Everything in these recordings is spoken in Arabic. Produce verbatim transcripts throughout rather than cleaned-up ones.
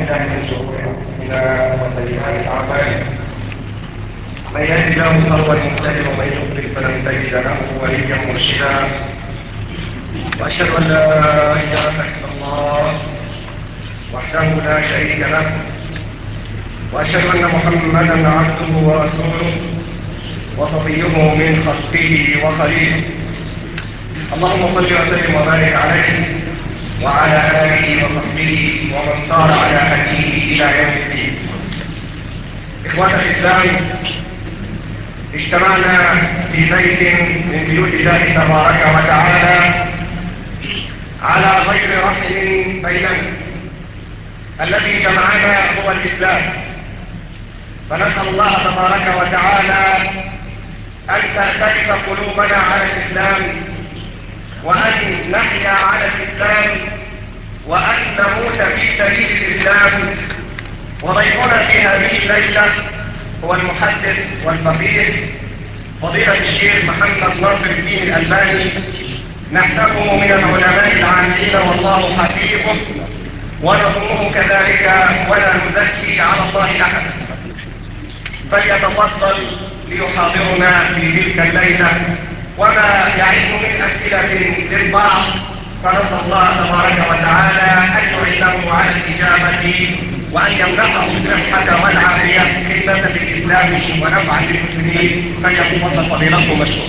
بالله من شرور أنفسنا وسيئات أعمالنا. من يهد الله فهو المهتدي ومن يضلل فلن تجد له وليا مرشدا. وأشهد أن لا إله إلا الله وحده لا شريك له، وأشهد أن محمدا عبده ورسوله وصفيه من خلقه وخليله. اللهم صل وسلم وبارك عليه وعلى آله وصحبه ومن سار على هديه إلى يوم الدين. إخوة الإسلام، اجتمعنا في بيت من بيوت الله تبارك وتعالى على غير رحم بيننا. الذي جمعنا هو الإسلام، فنسأل الله تبارك وتعالى أن تختلف قلوبنا على الإسلام، وأن نحيا على الإسلام، وأن نموت في سبيل الإسلام. وضيفنا في هذه الليلة هو المحدث والفقيه فضيلة الشيخ محمد ناصر الدين الألباني، نحسبه من العلماء العاملين والله حسيبه، ونظنه كذلك ولا نزكي على الله أحدا. فليتفضل ليحاضرنا في تلك الليلة وما يعد من أسئلة للبعض، فنسأل الله تبارك وتعالى أن يعينه على الإجابة وأن يمنحه الصحة والعافية خدمة للإسلام ونفعا للمسلمين. فليتفضل فضيلته مشكور.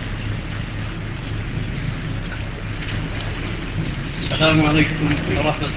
السلام عليكم ورحمة